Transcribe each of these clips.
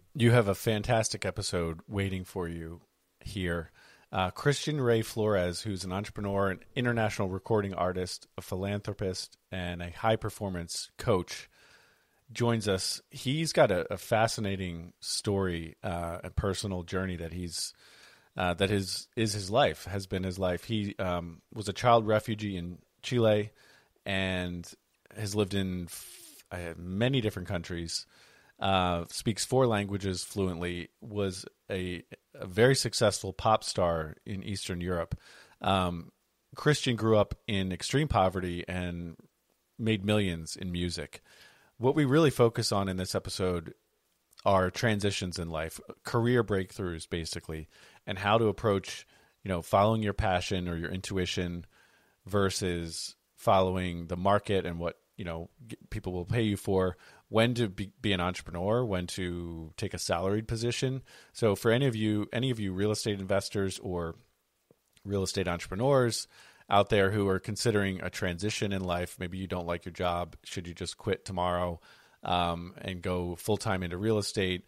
You have a fantastic episode waiting for you here. Christian Ray Flores, who's an entrepreneur, an international recording artist, a philanthropist, and a high performance coach, joins us. He's got a fascinating story, a personal journey that is his life, has been his life. He was a child refugee in Chile and has lived in many different countries. Speaks 4 languages fluently, was a very successful pop star in Eastern Europe. Christian grew up in extreme poverty and made millions in music. What we really focus on in this episode are transitions in life, career breakthroughs, basically, and how to approach, following your passion or your intuition versus following the market and what, people will pay you for, when to be an entrepreneur, when to take a salaried position. So for any of you real estate investors or real estate entrepreneurs out there who are considering a transition in life, maybe you don't like your job, should you just quit tomorrow and go full-time into real estate?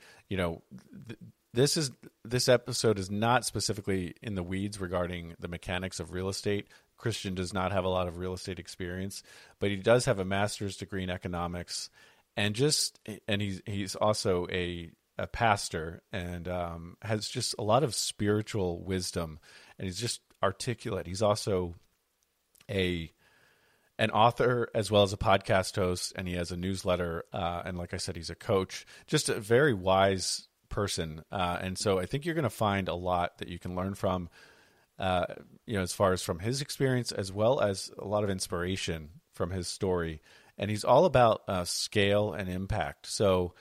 This episode is not specifically in the weeds regarding the mechanics of real estate. Christian does not have a lot of real estate experience, but he does have a master's degree in economics, and he's also a pastor and has just a lot of spiritual wisdom, and he's just articulate. He's also an author as well as a podcast host, and he has a newsletter, and like I said, he's a coach, just a very wise person. And so I think you're going to find a lot that you can learn from, as far as from his experience, as well as a lot of inspiration from his story. And he's all about scale and impact. So,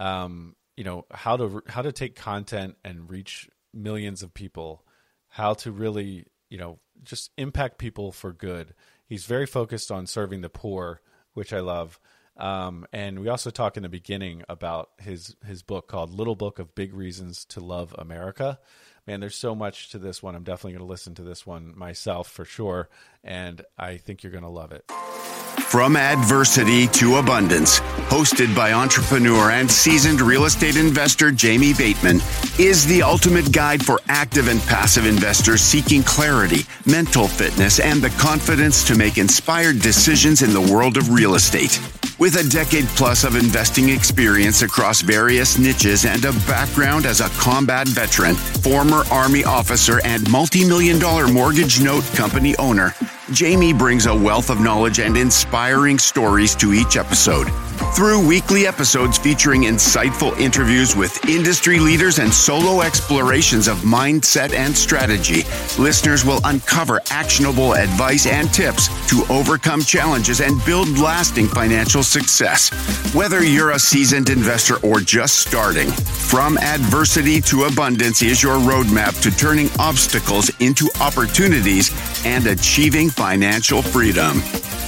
how to take content and reach millions of people, how to really, just impact people for good. He's very focused on serving the poor, which I love. And we also talk in the beginning about his book called Little Book of Big Reasons to Love America. Man, there's so much to this one. I'm definitely going to listen to this one myself for sure. And I think you're going to love it. From Adversity to Abundance, hosted by entrepreneur and seasoned real estate investor Jamie Bateman, is the ultimate guide for active and passive investors seeking clarity, mental fitness, and the confidence to make inspired decisions in the world of real estate. With a decade plus of investing experience across various niches and a background as a combat veteran, former Army officer, and multi-million-dollar mortgage note company owner, Jamie brings a wealth of knowledge and inspiring stories to each episode. Through weekly episodes featuring insightful interviews with industry leaders and solo explorations of mindset and strategy, listeners will uncover actionable advice and tips to overcome challenges and build lasting financial success. Whether you're a seasoned investor or just starting, From Adversity to Abundance is your roadmap to turning obstacles into opportunities and achieving financial freedom.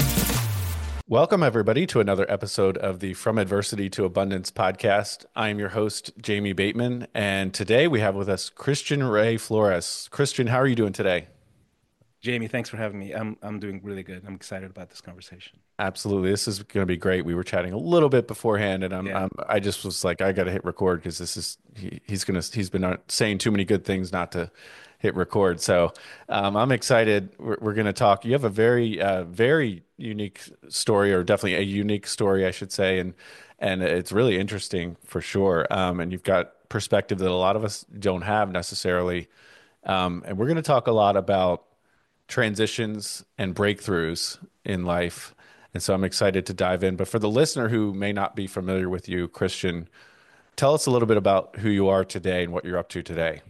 Welcome, everybody, to another episode of the From Adversity to Abundance podcast. I am your host, Jamie Bateman, and today we have with us Christian Ray Flores. Christian, how are you doing today? Jamie, thanks for having me. I'm doing really good. I'm excited about this conversation. Absolutely. This is going to be great. We were chatting a little bit beforehand, and I just was like, I got to hit record because he's been saying too many good things not to hit record. So I'm excited. We're going to talk. You have a very unique story, or definitely a unique story, I should say, and it's really interesting for sure. And you've got perspective that a lot of us don't have necessarily. And we're going to talk a lot about transitions and breakthroughs in life. And so I'm excited to dive in. But for the listener who may not be familiar with you, Christian, tell us a little bit about who you are today and what you're up to today.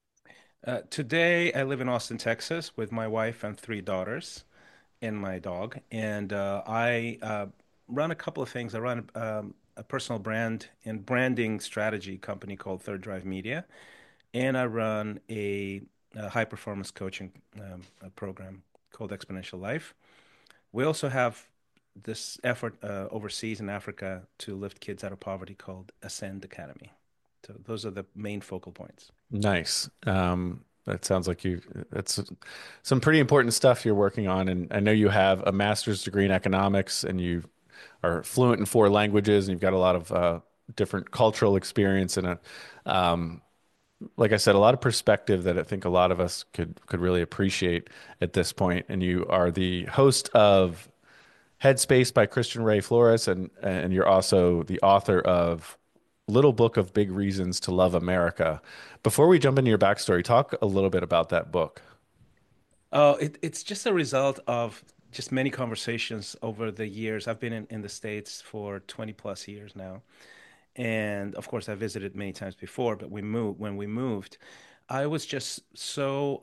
Today, I live in Austin, Texas, with my wife and 3 daughters and my dog. And I run a couple of things. I run a personal brand and branding strategy company called Third Drive Media. And I run a high-performance coaching program called Exponential Life. We also have this effort overseas in Africa to lift kids out of poverty called Ascend Academy. So those are the main focal points. Nice. That sounds like that's some pretty important stuff you're working on. And I know you have a master's degree in economics, and you are fluent in 4 languages, and you've got a lot of different cultural experience and um, like I said, a lot of perspective that I think a lot of us could really appreciate at this point. And you are the host of Headspace by Christian Ray Flores, and you're also the author of Little Book of Big Reasons to Love America. Before we jump into your backstory, talk a little bit about that book. Oh, it's just a result of just many conversations over the years. I've been in the States for 20 plus years now. And of course, I visited many times before, but when we moved, I was just so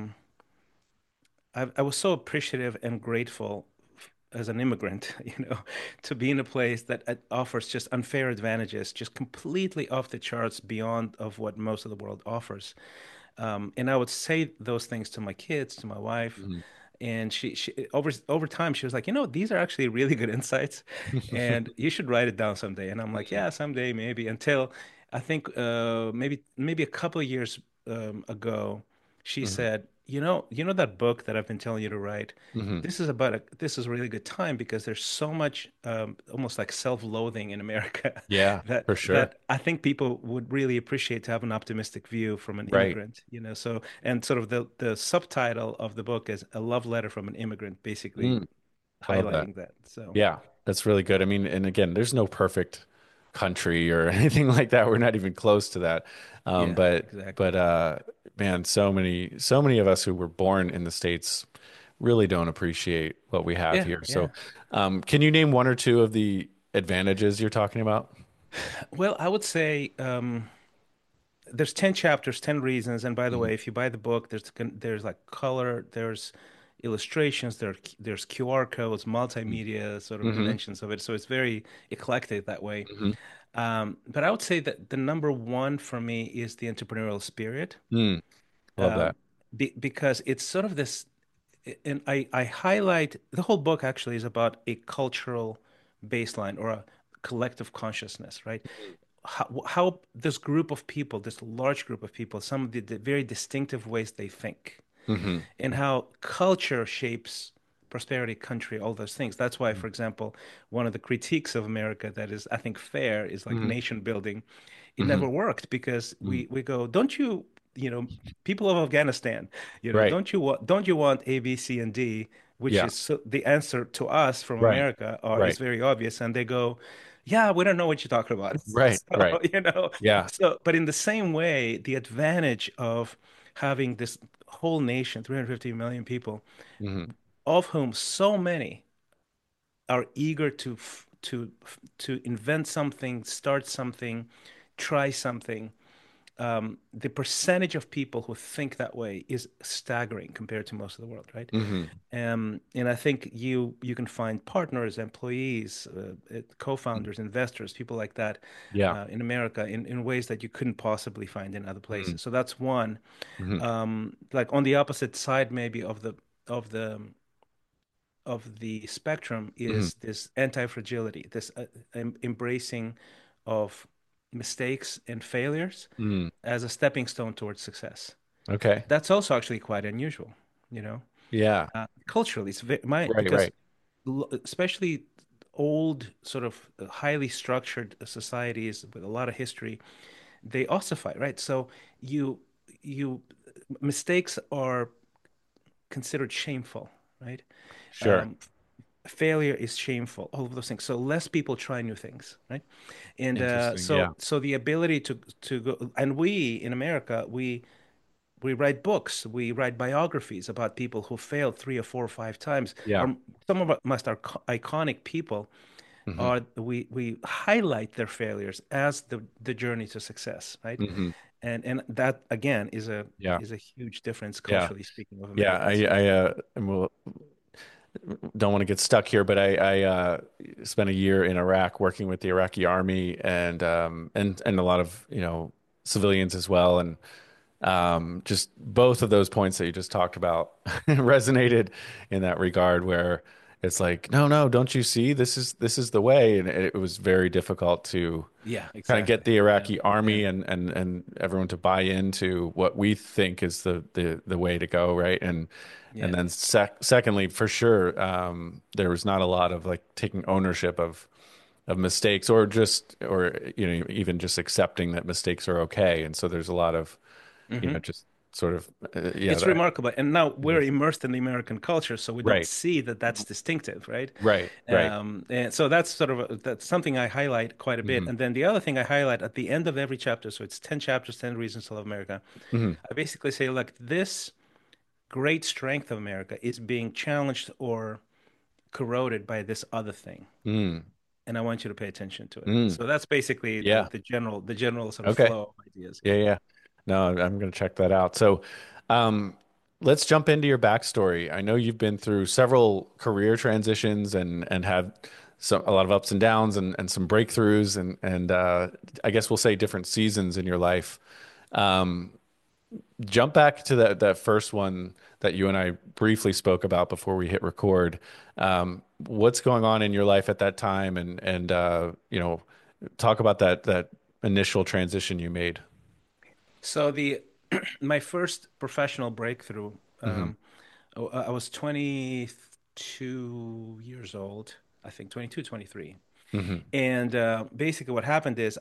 I was so appreciative and grateful as an immigrant, to be in a place that offers just unfair advantages, just completely off the charts beyond of what most of the world offers. And I would say those things to my kids, to my wife, Mhm. and she over time she was like, these are actually really good insights, and you should write it down someday. And I'm like, yeah, someday maybe. Until I think maybe a couple of years ago, she Mhm. said, you know that book that I've been telling you to write. Mhm. This is a really good time because there's so much almost like self-loathing in America Yeah, that for sure. that I think people would really appreciate to have an optimistic view from an Right. immigrant, So, and sort of the subtitle of the book is A Love Letter from an Immigrant, basically Mm, love that. highlighting that. So, Yeah, that's really good. I mean, and again, there's no perfect country or anything like that. We're not even close to that. Um, yeah, but exactly. but man, so many of us who were born in the States really don't appreciate what we have Yeah, here. So, yeah. can you name one or two of the advantages you're talking about? Well, I would say there's 10 chapters, 10 reasons. And by the Hmm. way, if you buy the book, there's like color, there's illustrations, there's QR codes, multimedia sort of Hmm. dimensions of it. So it's very eclectic that way. Hmm. But I would say that the number one for me is the entrepreneurial spirit, Mm, love that. um, because it's sort of this, and I highlight the whole book actually is about a cultural baseline or a collective consciousness, right? How this group of people, this large group of people, some of the very distinctive ways they think, Hmm. and how culture shapes prosperity, country, all those things. That's why, for example, one of the critiques of America that is, I think, fair is like Hmm. nation building. It Hmm. never worked because Hmm. we go, don't you, people of Afghanistan, Right. don't you want A, B, C, and D, which Yeah. is the answer to us from Right. America, is Right. very obvious, and they go, yeah, we don't know what you're talking about. Right. Right. So, Yeah. but in the same way, the advantage of having this whole nation, 350 million people, Hmm. of whom so many are eager to invent something, start something, try something. The percentage of people who think that way is staggering compared to most of the world, right? Hmm. And I think you can find partners, employees, co-founders, investors, people like that Yeah. in America in ways that you couldn't possibly find in other Hmm. places. So that's one. Hmm. Like on the opposite side, maybe of the of the spectrum Hmm. is this anti-fragility, this embracing of mistakes and failures Mm. as a stepping stone towards success. Okay. That's also actually quite unusual, you know. Yeah. Culturally, it's Right. because Right. especially old sort of highly structured societies with a lot of history, they ossify, right? So you you mistakes are considered shameful, right? Sure. Um, Failure is shameful, all of those things. So less people try new things, right? And Interesting. Yeah. so the ability to go, and we in America, we write books, we write biographies about people who failed three or four or five times, Yeah. or some of us are iconic people. Hmm. Are we highlight their failures as the journey to success, right? Hmm. And that again Yeah. is a huge difference Yeah. culturally speaking of Yeah. Americans. Don't want to get stuck here, but I spent a year in Iraq working with the Iraqi army and a lot of, civilians as well. And just both of those points that you just talked about resonated in that regard where it's like, no, no, don't you see this is the way? And it was very difficult to Yeah, kind of get exactly. the Yeah, Iraqi yeah, army and everyone to buy into what we think is the way to go, right? And yeah, then secondly, for sure, there was not a lot of like taking ownership of mistakes, or just, or even just accepting that mistakes are okay. And so there's a lot of, Hmm. just sort of, yeah, It's remarkable. And now it we're is. immersed in the American culture, so we don't Right, see that that's distinctive, right? right, right. And so that's sort of that's something I highlight quite a bit. Hmm. And then the other thing I highlight at the end of every chapter, so it's 10 chapters, 10 reasons to love America. Hmm. I basically say, look, this great strength of America is being challenged or corroded by this other thing. Mm. And I want you to pay attention to it. Mm. So that's basically Yeah. the general sort of Okay. flow of ideas. Yeah, yeah. No, I'm going to check that out. So, um, let's jump into your backstory. I know you've been through several career transitions and had a lot of ups and downs and some breakthroughs and I guess we'll say different seasons in your life. Um, Jump back to that first one that you and I briefly spoke about before we hit record. What's going on in your life at that time, and talk about that initial transition you made. So the my first professional breakthrough, Hmm. I was 22 years old, I think 22, 23. Hmm. And basically what happened is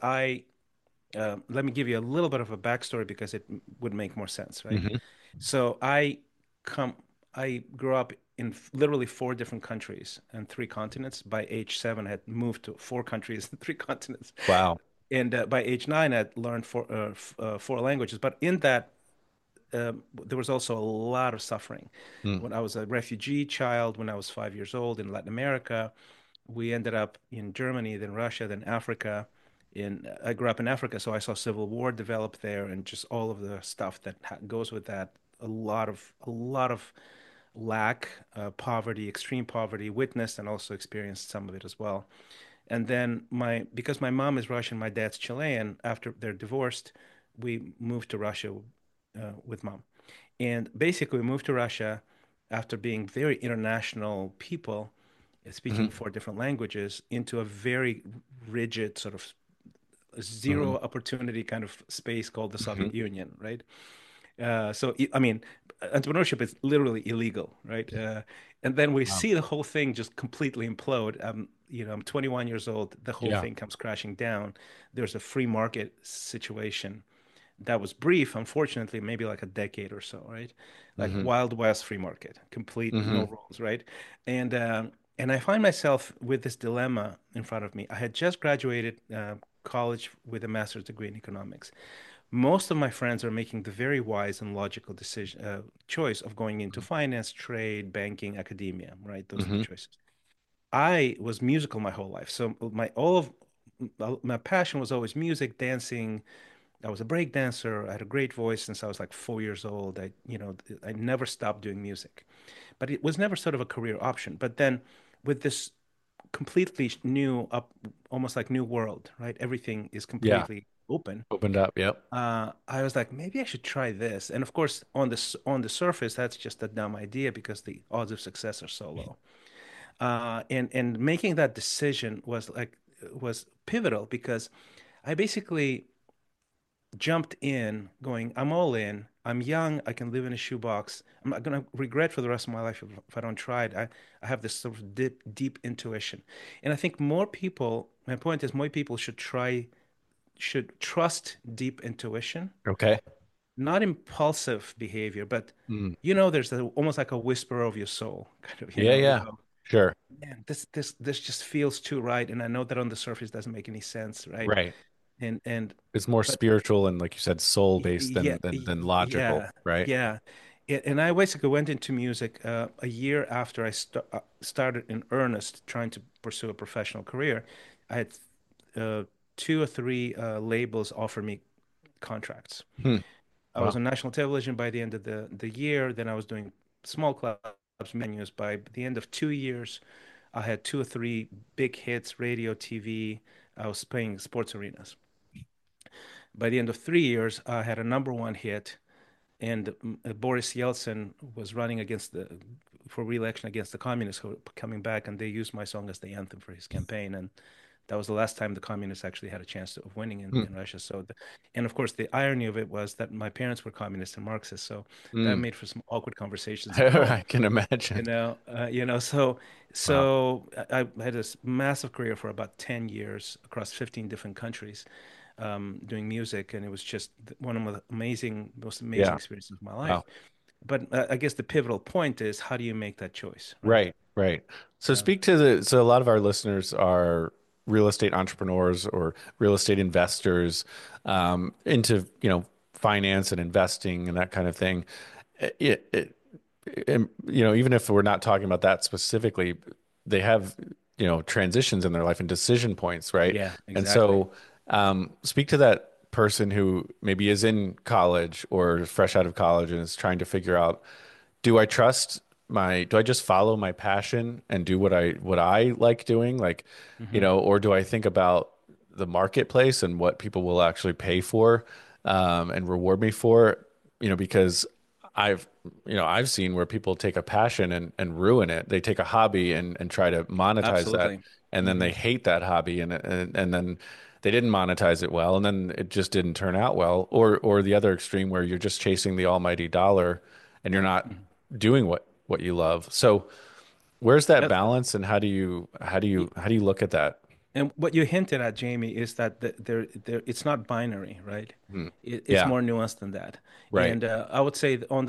let me give you a little bit of a backstory because it would make more sense, right? Hmm. So come, I grew up in literally four different countries and three continents. By age 7, I had moved to four countries and three continents. Wow. And by age 9, I'd learned four languages. But in that, there was also a lot of suffering. Mm. When I was a refugee child, when I was 5 years old in Latin America, we ended up in Germany, then Russia, then Africa. I grew up in Africa, so I saw civil war develop there, and just all of the stuff that goes with that. A lot of lack, poverty, extreme poverty, witnessed and also experienced some of it as well. And then because my mom is Russian, my dad's Chilean. After they're divorced, we moved to Russia with mom. And basically, we moved to Russia after being very international people, speaking Hmm. four different languages, into a very rigid sort of Hmm. zero opportunity kind of space called the Hmm. Soviet Union, right? I mean, entrepreneurship is literally illegal, right? And then we Wow. see the whole thing just completely implode. I'm 21 years old. The whole Yeah. thing comes crashing down. There's a free market situation that was brief, unfortunately, maybe like a decade or so, right? Like Hmm. Wild West free market, complete no Hmm. rules, right? And I find myself with this dilemma in front of me. I had just graduated college with a master's degree in economics. Most of my friends are making the very wise and logical choice of going into finance, trade, banking, academia, right? Those are the Hmm. choices. I was musical my whole life. So all of my passion was always music, dancing. I was a break dancer. I had a great voice since I was like 4 years old. I never stopped doing music, but it was never sort of a career option. But then with this completely new up, almost like new world, right? Everything is Yeah. completely open. Opened up. Yep. I was like, maybe I should try this. And of course, on the surface, that's just a dumb idea because the odds of success are so low. And making that decision was pivotal because I basically jumped in, going, I'm all in. I'm young. I can live in a shoebox. I'm not gonna regret for the rest of my life if I don't try it. I have this sort of deep intuition, and I think more people. My point is, more people should trust deep intuition, Okay. not impulsive behavior, but Mm. there's almost like a whisper of your soul, kind of, Yeah. you Yeah. go, Sure. man, this just feels too right, and I know that on the surface doesn't make any sense, right? Right. And It's more but spiritual and, like you said, soul based yeah, than logical, yeah, right? yeah. And I basically went into music a year after I started in earnest trying to pursue a professional career. I had uh, two or three labels offer me contracts. Hmm. I was Wow. on national television by the end of the year. Then I was doing small clubs, menus. By the end of 2 years, I had two or three big hits, radio, TV. I was playing sports arenas. By the end of 3 years, I had a number one hit, and Boris Yeltsin was running for re-election against the communists who were coming back, and they used my song as the anthem for his campaign, and That was the last time the communists actually had a chance of winning Mm. in Russia. And of course, the irony of it was that my parents were communists and Marxists, so that Mm. made for some awkward conversations at home. I can imagine. So Wow. I had this massive career for about 10 years across 15 different countries, doing music, and it was just one of the most amazing Yeah. experiences of my life. Wow. But I guess the pivotal point is how do you make that choice, right? Right, right. So Um, speak to so a lot of our listeners are real estate entrepreneurs or real estate investors into, finance and investing and that kind of thing. Even if we're not talking about that specifically, they have, transitions in their life and decision points, right? yeah, And exactly. so, speak to that person who maybe is in college or fresh out of college and is trying to figure out, do I just follow my passion and do what I like doing? Like, Hmm. or do I think about the marketplace and what people will actually pay for, and reward me for, because I've, I've seen where people take a passion and ruin it. They take a hobby and try to monetize that, Absolutely. and then Hmm. they hate that hobby and then they didn't monetize it well, and then it just didn't turn out well. Or the other extreme where you're just chasing the almighty dollar and you're not Hmm. doing what you love. So where's that That's balance, and how do you look at that? And what you hinted at, Jamie, is that it's not binary, right? Hmm. It's Yeah, more nuanced than that. right. And I would say that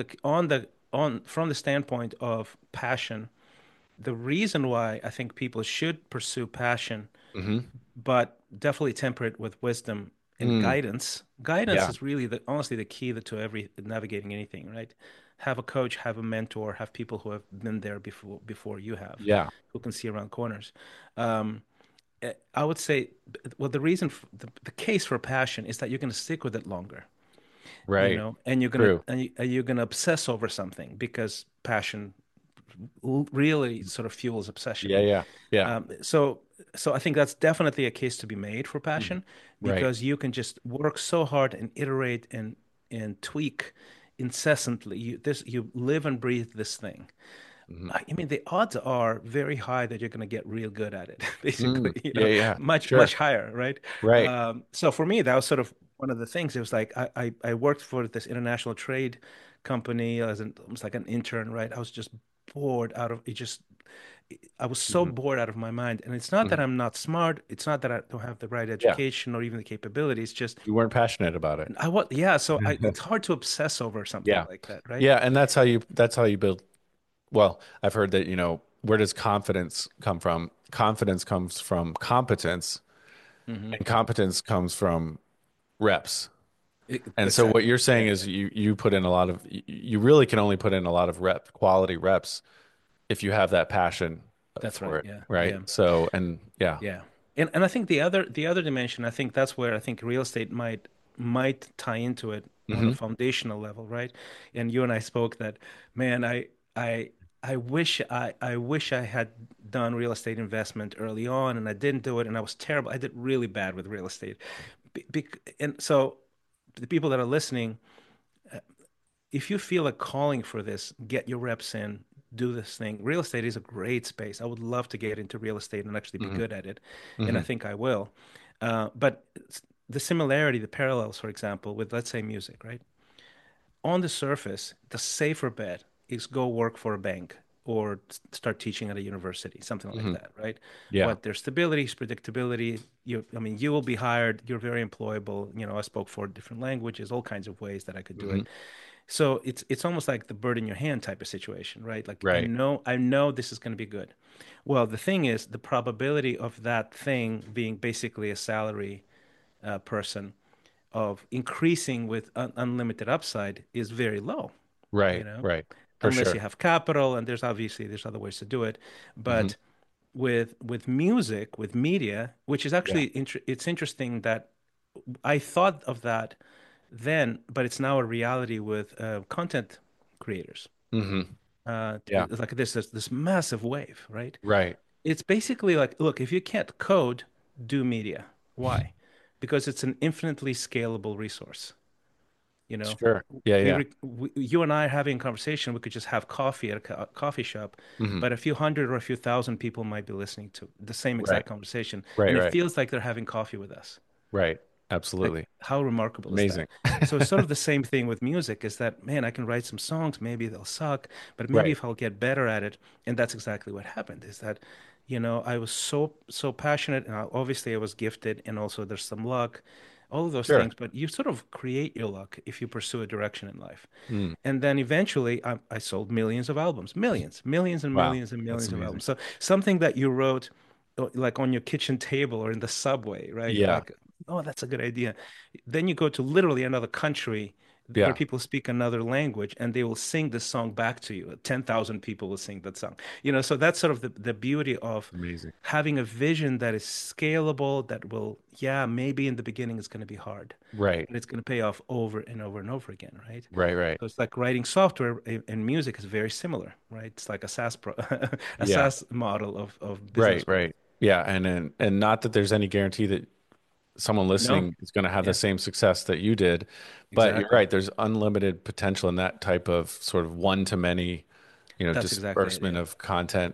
on from the standpoint of passion, the reason why I think people should pursue passion, Hmm. but definitely temper it with wisdom and Mm. guidance. Guidance Yeah, is really honestly the key to every navigating anything, right? Have a coach, have a mentor, have people who have been there before you have, yeah, who can see around corners. Um, I would say, well, the reason for the case for passion is that you're going to stick with it longer, right. and True. you're gonna obsess over something because passion really sort of fuels obsession. Yeah, yeah, yeah. Um, so, so I think that's definitely a case to be made for Mhm. passion Right. because you can just work so hard and iterate and tweak incessantly. You live and breathe this thing. Hmm. I mean, the odds are very high that you're going to get real good at it, basically, Yeah, yeah. much Sure. higher, right? Right. So for me, that was sort of one of the things. It was like I worked for this international trade company as almost like an intern, right? I was just bored out of it. I was so Hmm. bored out of my mind. And it's not that Hmm. I'm not smart. It's not that I don't have the right Yeah. education or even the capabilities. Just You weren't passionate about it. yeah. It's hard to obsess over something Yeah. like that, right? Yeah, and that's how you build. Well, I've heard that, where does confidence come from? Confidence comes from competence, Hmm. and competence comes from reps. And so what Exactly. you're saying Yeah. is you put in a lot of you really can only put in a lot of quality reps if you have that passion That's for right. it, Yeah. right? Yeah. So, and yeah. Yeah. And I think the other dimension, I think that's where I think real estate might tie into it on a Hmm. foundational level, right? And you and I spoke that, man, I I wish I had done real estate investment early on and I didn't do it and I was terrible. I did really bad with real estate. And so the people that are listening, if you feel a calling for this, get your reps in, do this thing. Real estate is a great space. I would love to get into real estate and actually be Hmm. good at it, and I Hmm. think I will. But the similarity, the parallels, for example, with let's say music, right? On the surface, the safer bet is go work for a bank or start teaching at a university, something like Hmm. that, right? Yeah. What there's stability, predictability. I mean, you will be hired. You're very employable. I spoke four different languages, all kinds of ways that I could do Hmm. it. So it's almost like the bird in your hand type of situation, right? Like Right. I know this is going to be good. Well, the thing is, the probability of that thing being basically a salary person of increasing with unlimited upside is very low, you Right. know, Right. For unless sure. you have capital, and there's other ways to do it. Hmm. But with music, with media, which is Yeah. actually it's interesting that I thought of that then, but it's now a reality with content creators. Hmm. Yeah. It's like this massive wave, right? Right. It's basically like, look, if you can't code, do media. Why? Because it's an infinitely scalable resource. You know, Sure. Yeah, yeah. you and I are having a conversation. We could just have coffee at a coffee shop, Hmm. but a few hundred or a few thousand people might be listening to the same Right. exact conversation, Right, and it right. feels like they're having coffee with us. Right. Like, Absolutely. how remarkable is that? Amazing. So it's sort of the same thing with music, is that, man, I can write some songs, maybe they'll suck, but maybe Right. if I'll get better at it, and that's exactly what happened, is that, I was so passionate, and obviously I was gifted, and also there's some luck, all of those Sure. things, but you sort of create your luck if you pursue a direction in life. Mm. And then eventually I sold millions of albums, millions and Wow. millions and That's millions of amazing. albums. So something that you wrote like on your kitchen table or in the subway, right? You're Yeah. like, oh, that's a good idea. Then you go to literally another country where Yeah. people speak another language and they will sing this song back to you. 10,000 people will sing that song. So that's sort of the beauty of Amazing. having a vision that is scalable, that will, yeah, maybe in the beginning it's going to be hard, Right. but it's going to pay off over and over and over again, right? Right, right. So it's like writing software and music is very similar, right? It's like a a Yeah. SaaS model of Right, business growth. right. Yeah, and not that there's any guarantee that someone No, listening is going to have the yeah, same success that you did, but you're exactly. right, there's unlimited potential in that type of sort of one to many, That's exactly it. disbursement Yeah. of content.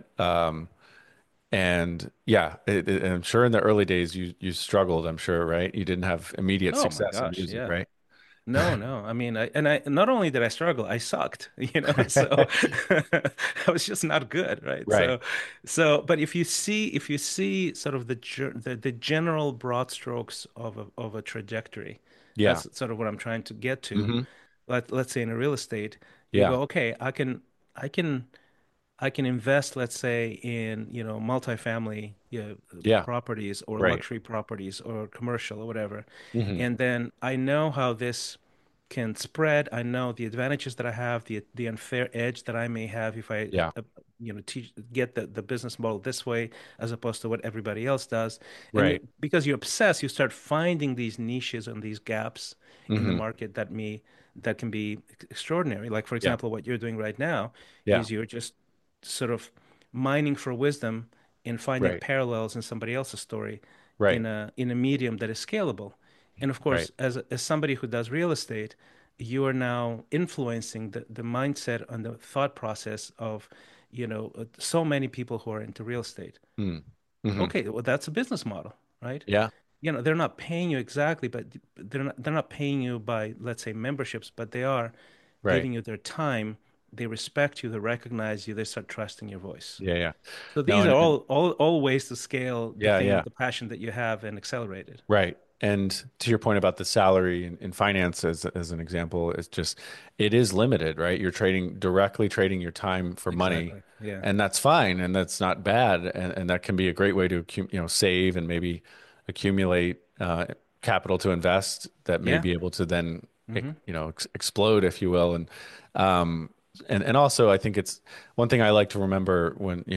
And yeah, I'm sure in the early days you struggled, I'm sure, right? You didn't have immediate Oh my success in gosh, music, yeah. right? No, no. I mean, I not only did I struggle, I sucked, So I was just not good, right? Right. But if you see sort of the general broad strokes of a trajectory, Yeah. that's sort of what I'm trying to get to. Hmm. Let's say in a real estate, you Yeah. go, okay, I can I can invest, let's say, in, multifamily, Yeah. properties or Right. luxury properties or commercial or whatever. Hmm. And then I know how this can spread. I know the advantages that I have, the unfair edge that I may have if I, Yeah. get the business model this way as opposed to what everybody else does. And Right. because you're obsessed, you start finding these niches and these gaps in the Hmm. market that can be extraordinary. Like, for Yeah. example, what you're doing right now Yeah. is you're just sort of mining for wisdom and finding Right. parallels in somebody else's story Right. in a medium that is scalable. And of Right. course, as somebody who does real estate, you are now influencing the mindset and the thought process of, so many people who are into real estate. Mm. Hmm. Okay, well, that's a business model, right? Yeah. They're not paying you exactly, but they're not paying you by, let's say, memberships, but they are Right. giving you their time. They respect you, they recognize you, they start trusting your voice. Yeah. Yeah. So No, these are and all ways to scale the yeah, thing, yeah. the passion that you have and accelerate it. Right. And to your point about the salary in finance as an example, it's just it is limited, right? You're directly trading your time for money, Exactly. Yeah. and that's fine, and that's not bad, and that can be a great way to save and maybe accumulate capital to invest that may Yeah. be able to then Hmm. explode, if you will, um and also I think it's one thing I like to remember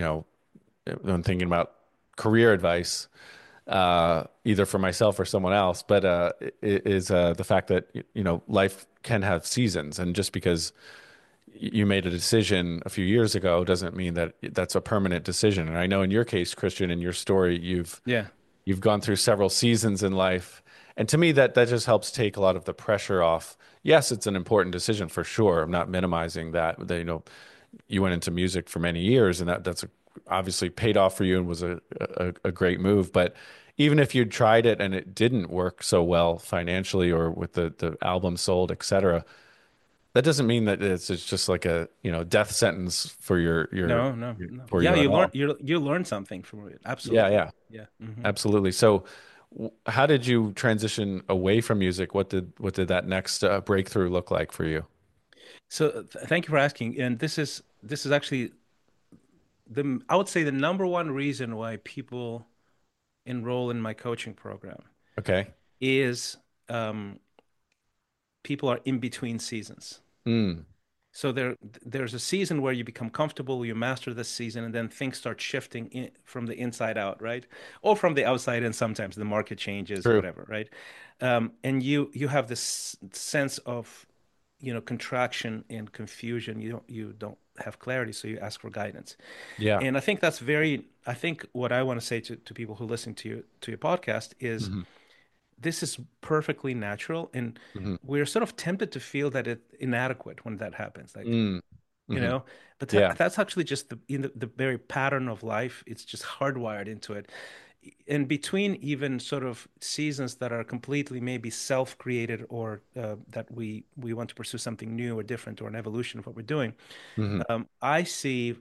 when thinking about career advice, either for myself or someone else, but is the fact that life can have seasons, and just because you made a decision a few years ago doesn't mean that that's a permanent decision. And I know in your case, Christian, in your story, Yeah. you've gone through several seasons in life, and to me that just helps take a lot of the pressure off. Yes, it's an important decision for sure. I'm not minimizing that. You went into music for many years, and that's obviously paid off for you and was a great move. But even if you'd tried it and it didn't work so well financially or with the album sold, et cetera, that doesn't mean that it's just like a death sentence for No, no, no. for Yeah, you at you learn all. you learn something from it. Yeah, Absolutely. yeah, Yeah. Hmm. absolutely. So, how did you transition away from music? What did that next breakthrough look like for you? So thank you for asking. And this is actually I would say the number one reason why people enroll in my coaching program Okay. is um, people are in between seasons. Mm, So there's a season where you become comfortable, you master this season, and then things start shifting from the inside out, right? Or from the outside, and sometimes the market changes, true. whatever, right? And you have this sense of, contraction and confusion. You don't have clarity, so you ask for guidance. Yeah. And I think what I want to say to people who listen to your podcast is Hmm. this is perfectly natural, and Hmm. we're sort of tempted to feel that it's inadequate when that happens. Like, Mm. you Hmm. know, but Yeah. that's actually just the very pattern of life. It's just hardwired into it. In between even sort of seasons that are completely maybe self-created, or that we want to pursue something new or different or an evolution of what we're doing, Hmm. I see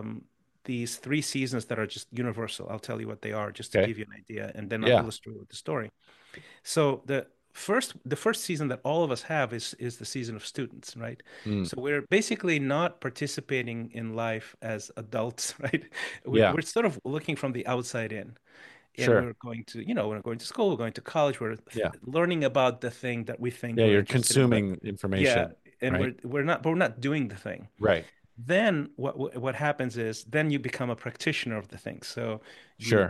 these three seasons that are just universal. I'll tell you what they are just to Okay. give you an idea, and then I'll Yeah. illustrate with the story. So the first season that all of us have is the season of students, right? Mm. So we're basically not participating in life as adults, right? Yeah. We're sort of looking from the outside in, and Sure. we're going to, we're going to school, we're going to college, we're Yeah. learning about the thing that we think Yeah. we're You're interested in, but consuming yeah, information, and right? we're not doing the thing. Right. Then what happens is then you become a practitioner of the thing. So you Sure.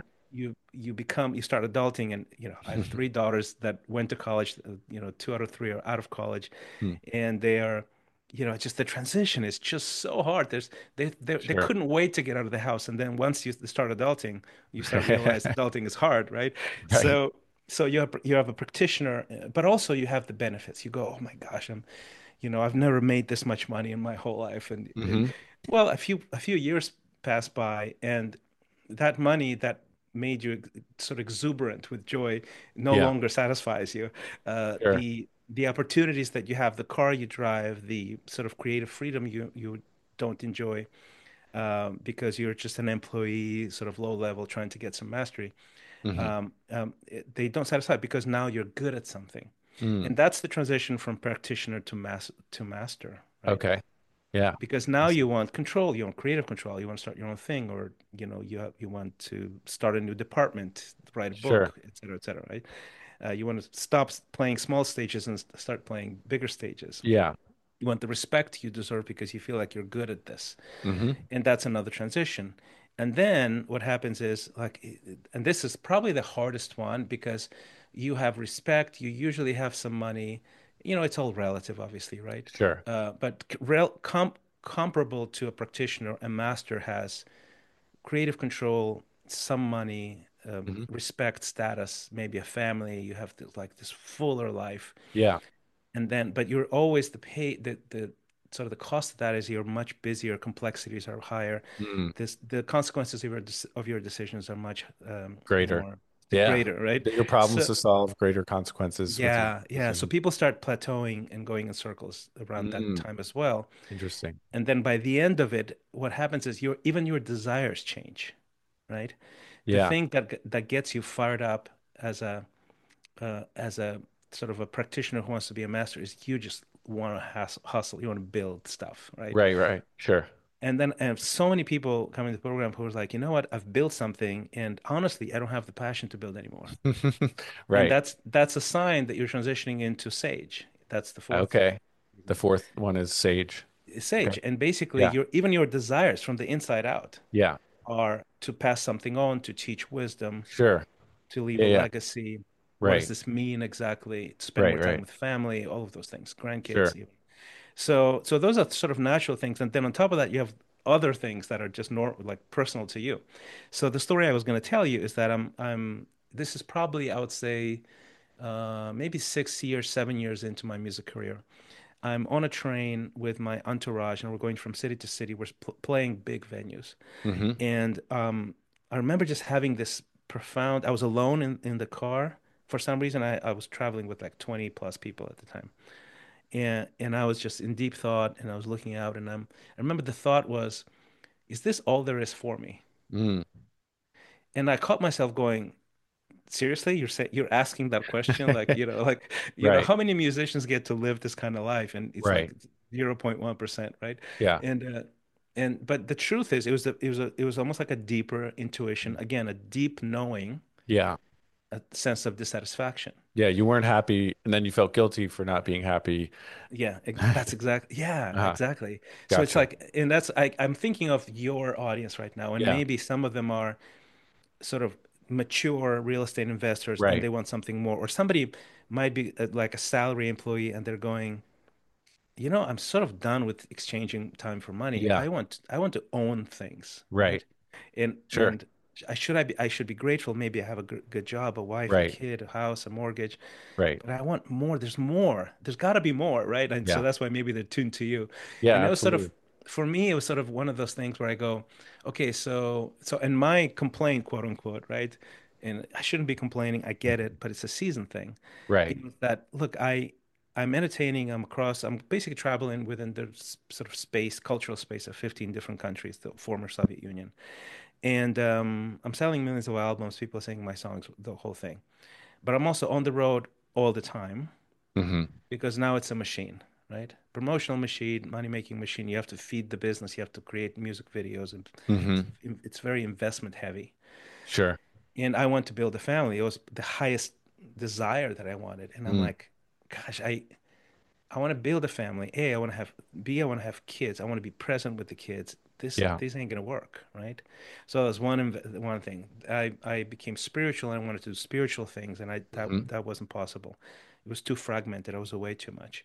you start adulting, and I have three daughters that went to college. Two out of three are out of college, Mm. and they are, just the transition is just so hard. They Sure. couldn't wait to get out of the house, and then once you start adulting, you start realize adulting is hard, right? Right. So you have a practitioner, but also you have the benefits. You go, oh my gosh, I've never made this much money in my whole life, and Hmm. well, a few years pass by, and that money that made you sort of exuberant with joy no Yeah. longer satisfies you. Sure. The opportunities that you have, the car you drive, the sort of creative freedom you don't enjoy, because you're just an employee, sort of low level, trying to get some mastery. Hmm. They don't satisfy because now you're good at something, Mm. and that's the transition from practitioner to master, right? Okay. Yeah. Because I now see. you want control, you want creative control, you want to start your own thing, or you want to start a new department, write a Sure. book, et cetera, right? You want to stop playing small stages and start playing bigger stages. Yeah. You want the respect you deserve because you feel like you're good at this, Hmm. and that's another transition. And then what happens is, like, and this is probably the hardest one, because you have respect, you usually have some money, it's all relative, obviously, right? Sure. But comparable to a practitioner, a master has creative control, some money, Hmm. respect, status, maybe a family. You have like this fuller life, Yeah. and then, but you're always the sort of the cost of that is you're much busier, complexities are higher. Mm. The consequences of your decisions are much Greater. more Yeah. greater, right? Bigger problems So to solve, greater consequences with your yeah, yeah. So decision. people start plateauing and going in circles around that Mm. time as well. Interesting. And then by the end of it, what happens is your desires change, right? The Yeah. thing that gets you fired up as a sort of a practitioner who wants to be a master is you just want to hustle, you want to build stuff, right? Right. Right. Sure. And then I have so many people coming to the program who are like, you know what, I've built something, and honestly, I don't have the passion to build anymore. And Right. that's a sign that you're transitioning into sage. That's the fourth Okay. The fourth one is sage. Okay. sage. And basically, Yeah. your desires from the inside out Yeah. are to pass something on, to teach wisdom, Sure. to leave Yeah. a Yeah. legacy. What does Right. this mean exactly? To spend Right. more time Right. with family, all of those things, grandkids Sure. even. So those are sort of natural things. And then on top of that, you have other things that are just like personal to you. So the story I was going to tell you is that this is probably, I would say, maybe 6 years, 7 years into my music career. I'm on a train with my entourage, and we're going from city to city. We're playing big venues. Hmm. And I remember just having this profound, I was alone in the car. For some reason, I was traveling with like 20 plus people at the time. And I was just in deep thought, and I was looking out, and I remember the thought was, is this all there is for me? Mm. And I caught myself going, seriously, you're asking that question? Like, Right. how many musicians get to live this kind of life? And it's like Right. 0.1%, right? Yeah. And but the truth is, it was almost like a deeper intuition, again, a deep knowing, Yeah. a sense of dissatisfaction. Yeah. You weren't happy, and then you felt guilty for not being happy. Yeah, that's exactly. Yeah, Uh-huh. exactly. So it's Gotcha. like, and I'm thinking of your audience right now, and Yeah. maybe some of them are sort of mature real estate investors, and Right. they want something more, or somebody might be like a salary employee, and they're going, I'm sort of done with exchanging time for money. Yeah. I want to own things, right? Right. And Sure. and I should be grateful. Maybe I have a good job, a wife, a Right. kid, a house, a mortgage, Right. but I want more. There's more. There's got to be more, right? And so Yeah. that's why maybe they're tuned to you. Yeah, And it was sort of absolutely. for me, it was sort of one of those things where I go, okay, and my complaint, quote unquote, right? And I shouldn't be complaining. I get it, but it's a season thing. Right. Is that look, I'm entertaining. I'm basically traveling within the sort of cultural space of 15 different countries, the former Soviet Union. And I'm selling millions of albums, people are singing my songs, the whole thing. But I'm also on the road all the time Hmm. because now it's a machine, right? Promotional machine, money-making machine. You have to feed the business, you have to create music videos, and Hmm. it's very investment heavy. Sure. And I want to build a family. It was the highest desire that I wanted. And I'm Mm. like, gosh, I want to build a family. A, I want to have B, I want to have kids. I want to be present with the kids. Yeah. This ain't gonna work, right? So that was one thing. I became spiritual and I wanted to do spiritual things, and I Hmm. that wasn't possible. It was too fragmented. I was away too much.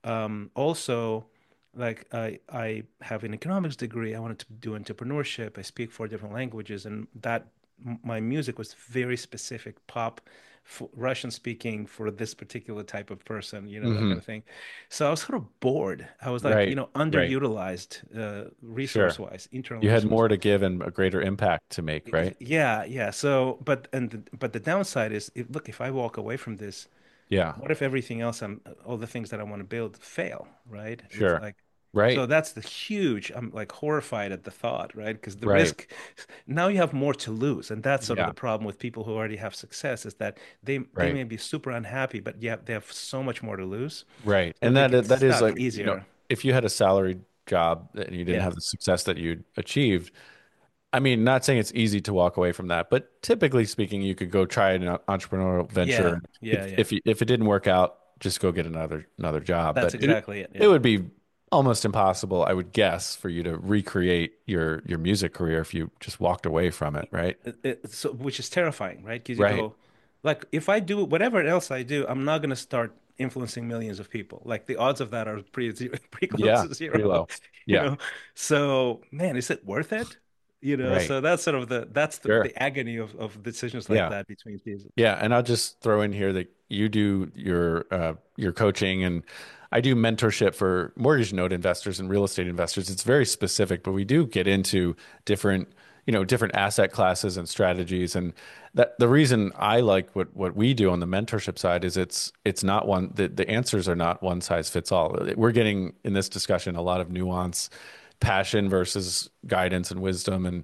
Also, like I have an economics degree. I wanted to do entrepreneurship. I speak four different languages, and my music was very specific pop, Russian speaking for this particular type of person, that kind Hmm. of thing. So I was sort of bored. I was like, Right. Right. underutilized resource Sure. wise, internal You had resource more to wise. give and a greater impact to make, right? Yeah, yeah. So, but the downside is, look, if I walk away from this, Yeah. what if everything else, all the things that I want to build fail, right? It's Sure. like, Right. so that's the huge, I'm like horrified at the thought, right? Because the Right. risk, now you have more to lose. And that's sort of Yeah. the problem with people who already have success is that they Right. may be super unhappy, but yeah, they have so much more to lose. Right. So And they get that is stuck like, easier. if you had a salaried job and you didn't Yeah. have the success that you achieved, I mean, not saying it's easy to walk away from that, but typically speaking, you could go try an entrepreneurial venture. Yeah. Yeah. Yeah. If it didn't work out, just go get another job. That's But exactly it. it Yeah. would be almost impossible, I would guess, for you to recreate your music career if you just walked away from it, right? So, which is terrifying, right? Because you Right. go, like, if I do whatever else I do, I'm not going to start influencing millions of people. Like, the odds of that are pretty close Yeah. to Pretty zero, low. you Yeah. know? So, man, is it worth it? Right. So that's sort of Sure. the agony of decisions like Yeah. that between seasons. Yeah, and I'll just throw in here that you do your coaching, and I do mentorship for mortgage note investors and real estate investors. It's very specific, but we do get into different, different asset classes and strategies. And that the reason I like what we do on the mentorship side is it's not the answers are not one size fits all. We're getting in this discussion a lot of nuance, passion versus guidance and wisdom, and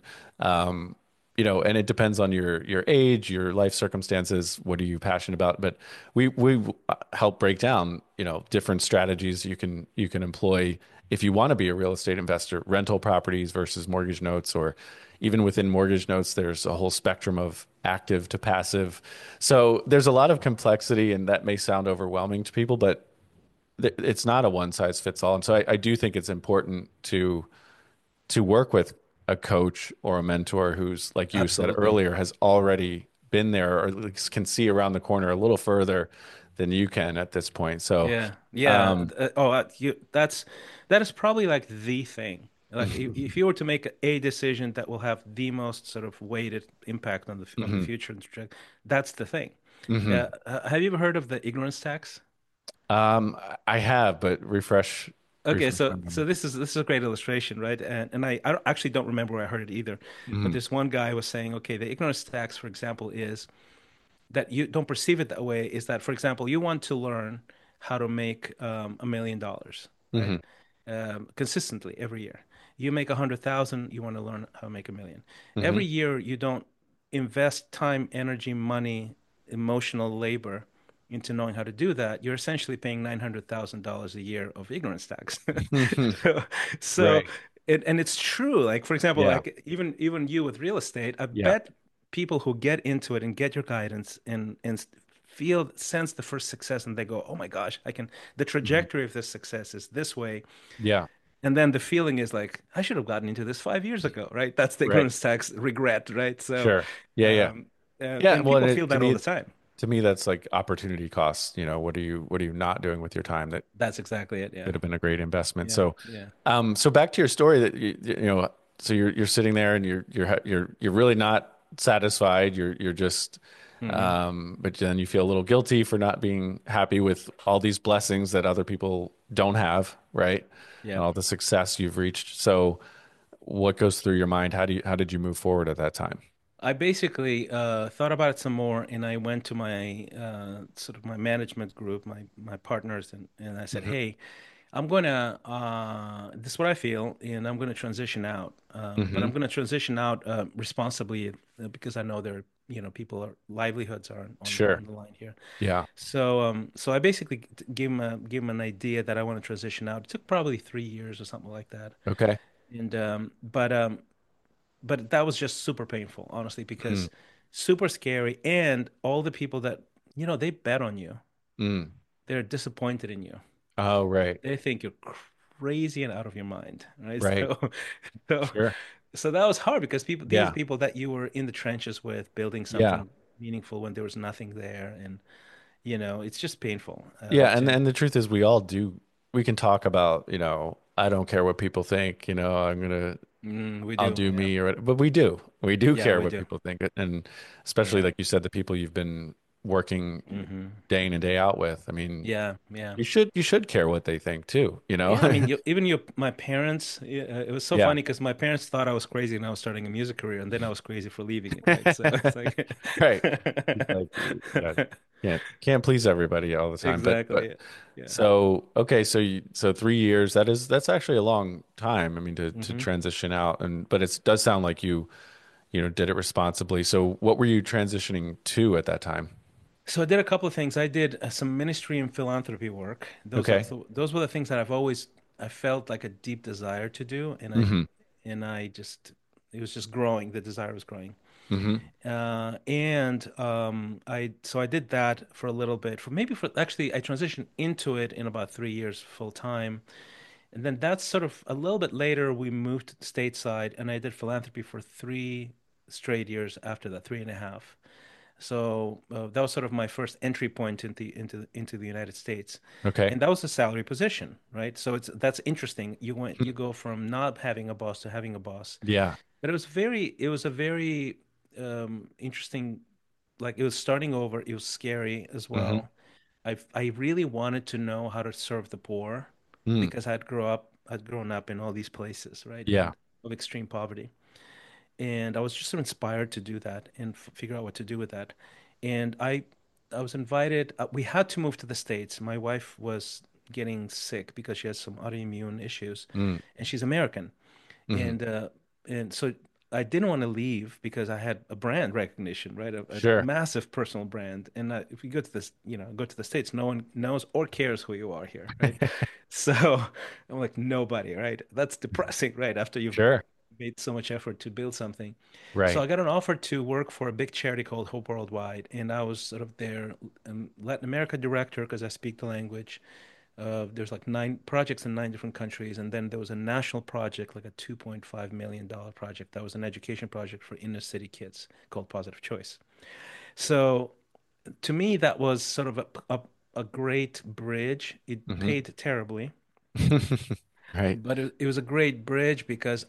and it depends on your age, your life circumstances. What are you passionate about? But we help break down, different strategies you can employ if you want to be a real estate investor, rental properties versus mortgage notes, or even within mortgage notes, there's a whole spectrum of active to passive. So there's a lot of complexity, and that may sound overwhelming to people, but it's not a one size fits all. And so I do think it's important to work with a coach or a mentor who's, like you said Absolutely. earlier, has already been there or at least can see around the corner a little further than you can at this point. So, Yeah. Yeah. um, That is probably like the thing. Like if you were to make a decision that will have the most sort of weighted impact on the mhm, future and that's the thing. mhm. Have you ever heard of the ignorance tax? I have, but Okay, refresh my so memory. this is a great illustration, right? And actually don't remember where I heard it either. But Mhm, this one guy was saying, okay, the ignorance tax, for example, is that you don't perceive it that way. Is that, for example, you want to learn how to make $1 million, right? mhm, Consistently every year. You make 100,000, you want to learn how to make 1 million. mhm, Every year you don't invest time, energy, money, emotional labor into knowing how to do that. You're essentially paying $900,000 a year of ignorance tax. mhm. So, so Right. and it's true. Like for example, Yeah. like even you with real estate, I Yeah. bet people who get into it and get your guidance and feel sense the first success and they go, oh my gosh, I can the Mhm. trajectory of this success is this way. Yeah. And then the feeling is like, I should have gotten into this 5 years ago, right? That's the Right. ignorance tax regret, right? So, Sure. Yeah. Yeah. um, Yeah. and Well, people and feel that all the time. to me, that's like opportunity costs. What are you not doing with your time that That's exactly it. Yeah. could have been a great investment? Yeah. So, Yeah. so back to your story that so you're sitting there and you're really not satisfied. You're just, Hmm. but then you feel a little guilty for not being happy with all these blessings that other people don't have, right? And Yeah. all the success you've reached. So, what goes through your mind? How did you move forward at that time? I basically thought about it some more, and I went to my sort of my management group, my partners, and I said, Hmm. "Hey, I'm gonna this is what I feel, and I'm gonna transition out. But Hmm. I'm gonna transition out responsibly because I know people livelihoods are Sure. on the line here. Yeah. So I basically gave him an idea that I want to transition out. It took probably 3 years or something like that, Okay. and but that was just super painful, honestly, Mm. because super scary, and all the people that they bet on you, Mm. they're disappointed in you. Oh, right. They think you're crazy and out of your mind, right? Right. So, Sure. so that was hard because these are the Yeah. people that you were in the trenches with, building Yeah. something meaningful when there was nothing there, and it's just painful Yeah, to. and the truth is we can talk about, I don't care what people think, We I'll do, do yeah, me or but we do. We do yeah, care we what do, people think and especially yeah, like you said the people you've been working hmm, day in and day out with. I mean, yeah, yeah. you should care what they think too, you know? Yeah, I mean, my parents, yeah, it was so Yeah. funny because my parents thought I was crazy and I was starting a music career, and then I was crazy for leaving it, right? So it's like, Right. It's like can't please everybody all the time. But exactly, yeah. so okay, so 3 years, that's actually a long time. I mean to Hmm. transition out but it does sound like you did it responsibly. So what were you transitioning to at that time? So I did a couple of things. I did some ministry and philanthropy work. Okay. Those were the things that I felt like a deep desire to do, and Hmm. I just it was just growing. The desire was growing. Hmm. And I did that for a little bit. For actually I transitioned into it in about 3 years full time, and then that's sort of a little bit later we moved stateside, and I did philanthropy for 3 straight years after that, three and a half. So that was sort of my first entry point into the United States, Okay. and that was a salary position, right? So that's interesting. You go from not having a boss to having a boss, Yeah. but it was a very interesting. Like, it was starting over. It was scary as Hmm. well. I really wanted to know how to serve the poor Mm. because I'd grown up in all these places, right, Yeah. and of extreme poverty, and I was just so inspired to do that and figure out what to do with that. And I was invited. We had to move to the States. My wife was getting sick because she has some autoimmune issues, Mm. and she's American, Hmm. and uh, and so I didn't want to leave because I had a brand recognition, right? A Sure. massive personal brand. And if you go to this, go to the States, no one knows or cares who you are here, right? So I'm like, nobody, right? That's depressing, right? After you've Sure. made so much effort to build something. So Right. I got an offer to work for a big charity called Hope Worldwide, and I was sort of their Latin America director because I speak the language. There's like 9 projects in 9 different countries, and then there was a national project, like a $2.5 million project. That was an education project for inner city kids called Positive Choice. So to me, that was sort of a great bridge. It Hmm. paid terribly, Right. but it was a great bridge because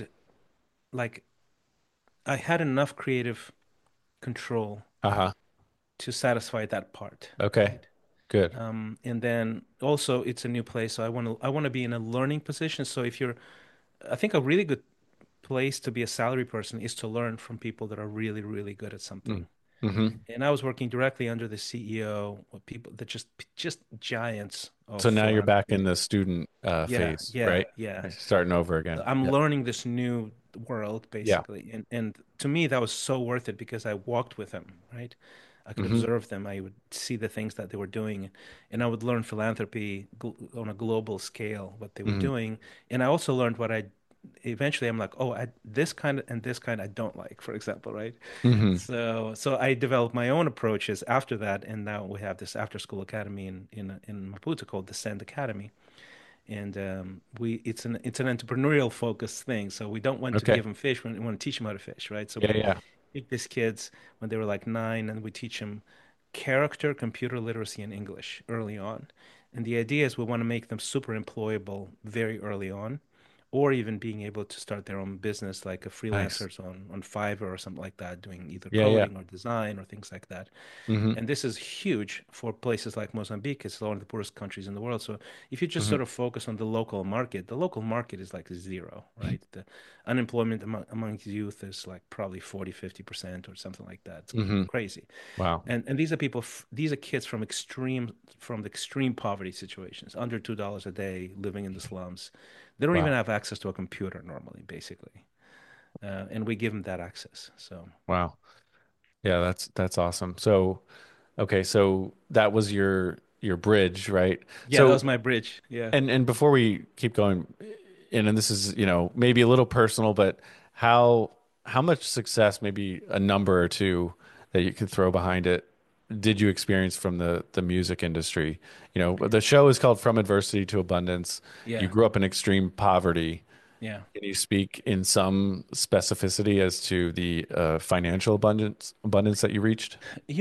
like, I had enough creative control Uh-huh. to satisfy that part, Okay. right? Good. And then also it's a new place, so I want to be in a learning position. So I think a really good place to be a salary person is to learn from people that are really, really good at Mm. something. Hmm. And I was working directly under the CEO with people that just giants of So now you're back in philanthropy. the student Yeah, phase, yeah, right? yeah. Starting over again. I'm Yeah. learning this new world Yeah. basically, and to me that was so worth it because I walked with them, right? I could Hmm. observe them. I would see the things that they were doing, and I would learn philanthropy on a global scale, what they were Hmm. doing. And I also learned what I eventually I'm like, oh, this kind and this kind I don't like, for example, right? Hmm. So I developed my own approaches after that, and now we have this after school academy in Maputo called Descend Academy, and we it's an entrepreneurial focused thing. So we don't want to Okay. give them fish, we want to teach them how to fish, right? So Yeah, we yeah. take these kids when they were like 9, and we teach them character, computer literacy, and English early on. And the idea is we want to make them super employable very early on, or even being able to start their own business like a Nice. freelancers on Fiverr or something like that, doing either Yeah, yeah. coding or design or things like that. Hmm. And this is huge for places like Mozambique. It's one of the poorest countries in the world. So if you just Hmm. sort of focus on the local market is like zero, right? The unemployment among youth is like probably 40, 50% or something like that. It's Hmm. crazy. Wow. And these are these are kids from the extreme poverty situations, under $2 a day, living in the slums. They don't even Wow. have access to a computer normally, basically. And we give them that access. So Wow. Yeah, that's awesome. So, okay, so that was your bridge, right? yeah, that So, was my bridge. Yeah. and before we keep going, and this is, maybe a little personal, but how how much success, maybe a number or two that you could throw behind it, did you experience from the music industry? The show is called From Adversity to Abundance. You Yeah. grew up in extreme poverty. Yeah. Can you speak in some specificity as to the financial abundance that you reached?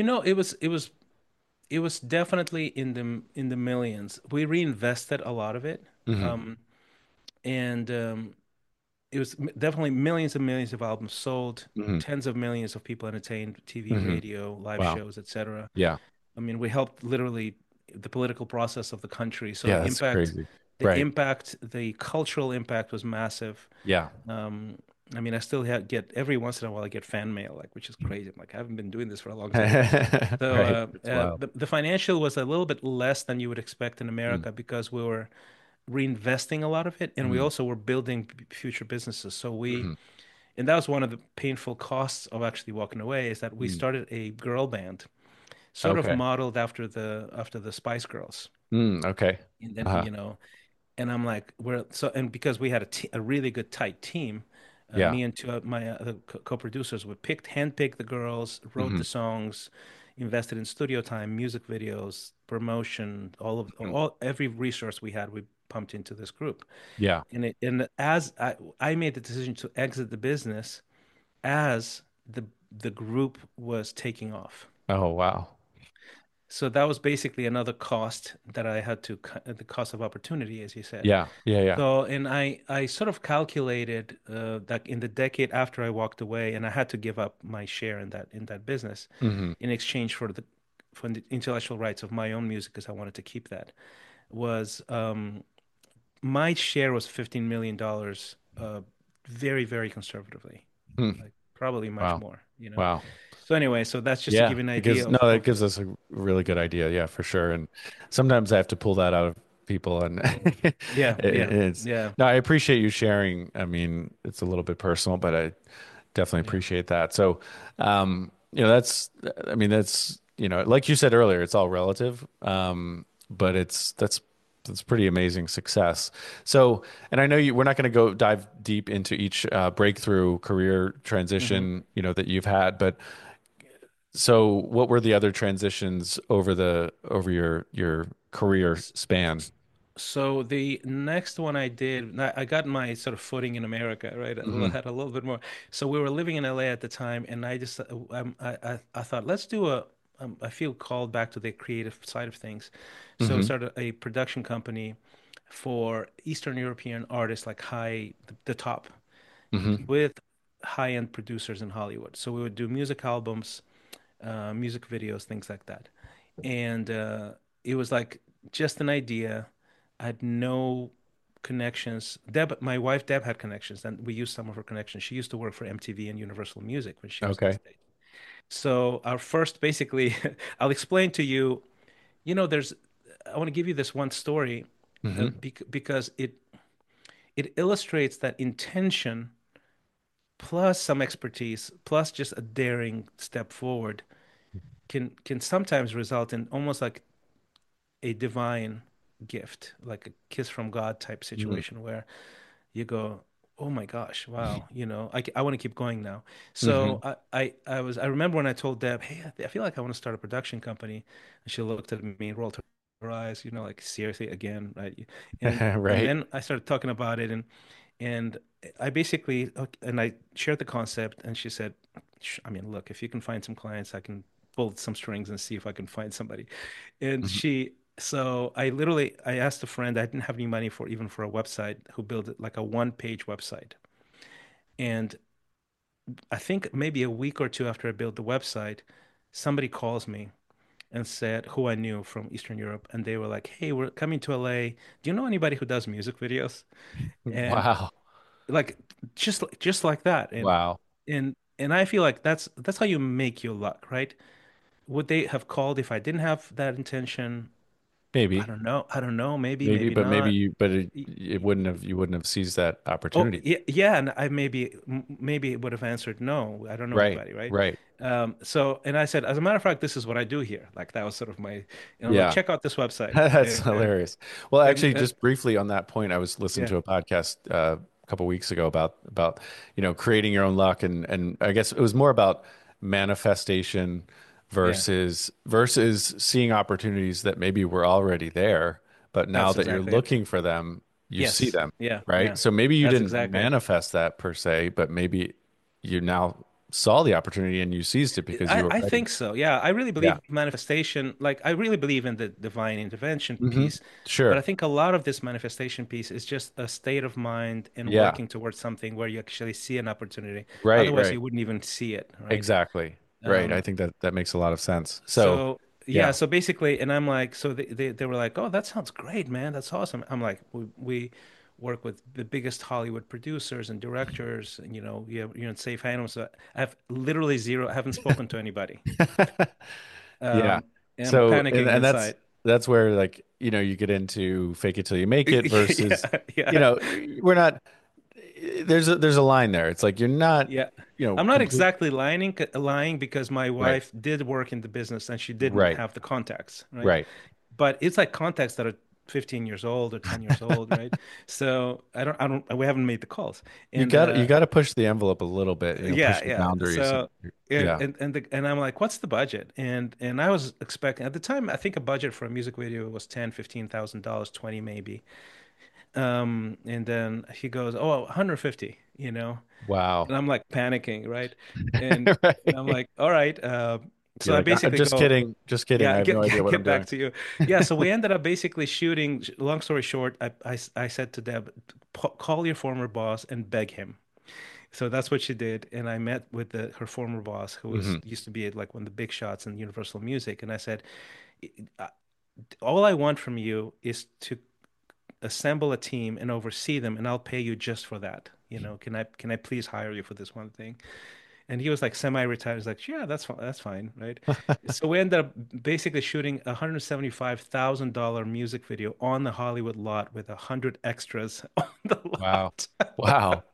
It was definitely in the millions. We reinvested a lot of it. Hmm. Um, and it was definitely millions and millions of albums sold, Hmm. tens of millions of people entertained, TV, Hmm. radio, live Wow. shows, etc. Yeah. I mean, we helped literally the political process of the country. So Yeah, that's crazy. Right. the cultural impact was massive. Yeah. Um, I mean, I still get every once in a while I get fan mail, like which is crazy. I'm like, I haven't been doing this for a long time. So Right. It's wild. the financial was a little bit less than you would expect in Mm. America because we were reinvesting a lot of it, and we Mm. also were building future businesses. Mhm. And that was one of the painful costs of actually walking away is that we Mm. started a girl band, sort of Okay. modeled after the Spice Girls, Okay. and then Uh-huh. and I'm like, and because we had a really good tight team, Yeah. me and two of my other co-producers would handpicked the girls, wrote Hmm. the songs, invested in studio time, music videos, promotion, every resource we had, we pumped into this group. Yeah. And as I made the decision to exit the business as the group was taking off. Oh, wow. So that was basically another cost that I had to the cost of opportunity, as you said. Yeah. Yeah. Yeah. So, and I sort of calculated that in the decade after I walked away, and I had to give up my share in that business Hmm. in exchange for the intellectual rights of my own music, because I wanted to keep that. Was My share was $15 million, very, very conservatively, Hmm. like probably much Wow. more, you know. Wow. So anyway, so that's just to give Yeah. you an It gives idea no, that of gives us a really good idea. Yeah, for sure. And sometimes I have to pull that out of people, and yeah, yeah, it's yeah, no, I appreciate you sharing. I mean, it's a little bit personal, but I definitely yeah. appreciate that. So, that's, I mean, that's, like you said earlier, it's all relative. But that's pretty amazing success. So, and I know we're not going to go dive deep into each breakthrough career hmm transition, that you've had, but so what were the other transitions over your career span? So the next one I did, I got my sort of footing in America, right? I Hmm. had a little bit more. So we were living in LA at the time, and I thought, let's do I feel called back to the creative side of things. So we Hmm. started a production company for Eastern European artists, like the top, Hmm. with high-end producers in Hollywood. So we would do music albums, music videos, things like that. And it was like just an idea. I had no connections. My wife Deb had connections, and we used some of her connections. She used to work for MTV and Universal Music when she was in the Okay. States. So our first, basically, I'll explain to you. There's. I want to give you this one story, Hmm. because it illustrates that intention plus some expertise plus just a daring step forward can sometimes result in almost like a divine gift, like a kiss from God type Hmm. situation where you go, oh my gosh, wow, I want to keep going now. Hmm. So I remember when I told Deb, hey, I feel like I want to start a production company, and she looked at me and rolled her eyes, like seriously again, right? And Right. then I started talking about it, and I basically and I shared the concept, and she said, I mean, look, if you can find some clients, I can pull some strings and see if I can find somebody. And Hmm. So I asked a friend, I didn't have any money for even for a website, who built it like a one-page website. And I think maybe a week or two after I built the website, somebody calls me and said, who I knew from Eastern Europe, and they were like, "Hey, we're coming to LA. Do you know anybody who does music videos?" And Wow. like just like that. Wow. And I feel like that's how you make your luck, right? Would they have called if I didn't have that intention? I Maybe. don't know. I don't know. Maybe, Maybe, maybe but maybe not. you, but Y- it wouldn't have, you wouldn't have seized that Oh, opportunity. yeah, yeah, and I maybe would have answered no. I don't know Right. anybody, right? Right. So, and I said, as a matter of fact, this is what I do here. Like that was sort of my, like, Yeah. check out this website. That's hilarious. Well, And actually, just briefly on that point, I was listening yeah, to a podcast a couple weeks ago about creating your own luck, and I guess it was more about manifestation yeah, versus seeing opportunities that maybe were already there, but now that's that you're exactly it. looking for them, you see Yes, them, yeah, right? yeah, So maybe you that's didn't exactly it. manifest that per se, but maybe you now saw the opportunity and you seized it because you were I ready. think so. Yeah, I really Yeah. believe manifestation. Like, I really believe in the divine intervention Hmm. piece, but I Sure. think a lot of this manifestation piece is just a state of mind and Yeah. working towards something where you actually see an opportunity. Right. Otherwise, Right. you wouldn't even see it, right? Exactly. Right. I Um, think that that makes a lot of sense. So, so yeah, yeah. so basically, and I'm like, so they were like, "Oh, that sounds great, man. That's awesome." I'm like, we work with the biggest Hollywood producers and directors, and you're in safe hands. So I have literally zero. I haven't spoken to anybody. Yeah. And I'm So, panicking and inside. that's where like, you get into fake it till you make it versus, Yeah, yeah, we're not there's a line there. It's like you're not, yeah. I'm not complete. exactly lying because my Right. wife did work in the business and she didn't Right. have the contacts, right? Right. But it's like contacts that are 15 years old or 10 years old, right? So we haven't made the calls. And You got to push the envelope a little bit, yeah, push the yeah. boundaries. So Yeah. and I'm like, what's the budget? And I was expecting at the time, I think a budget for a music video was 10, $15,000, 20 maybe. And then he goes, "Oh, 150, you know." Wow. And I'm like panicking, right? And I'm Right. like, "All right." So You're I like, basically just go, kidding. Just kidding. I yeah, have no idea what I'm get back doing. to you. Yeah, so we ended up basically shooting. Long story short, I said to Deb, Call your former boss and beg him." So that's what she did, and I met with her former boss, who was Hmm. used to be at like one of the big shots in Universal Music, and I said, "I- All I want from you is to assemble a team and oversee them, and I'll pay you just for that. Can I please hire you for this one thing?" And he was like semi-retired. He's like, "Yeah, that's fine. That's fine, right?" So we ended up basically shooting a $175,000 music video on the Hollywood lot with 100 extras on the Wow. lot. Wow.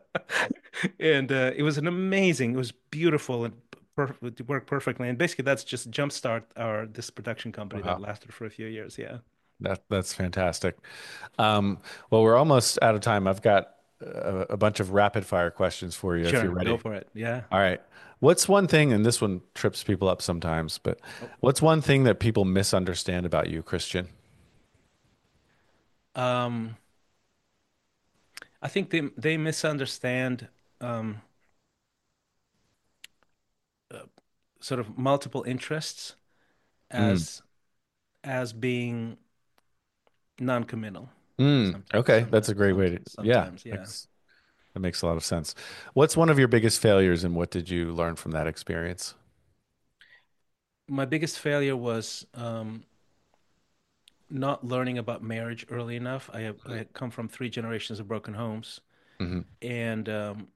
And it was an amazing, it was beautiful and it worked perfectly. And basically, that's just jumpstart our this production company that Wow. lasted for a few years. Yeah. That's fantastic. Well, we're almost out of time. I've got a bunch of rapid fire questions for you if you're Sure, go ready. for it. Yeah. All right. What's one thing, and this one trips people up sometimes, but Oh. what's one thing that people misunderstand about you, Christian? Um, I think they misunderstand um, uh, sort of multiple interests Mm. as being non-committal. Mm. Sometimes, Okay, that's a great way to, yeah, sometimes, yeah. that makes a lot of sense. What's one of your biggest failures, and what did you learn from that experience? My biggest failure was not learning about marriage early enough. I come from three generations of broken homes, Hmm. and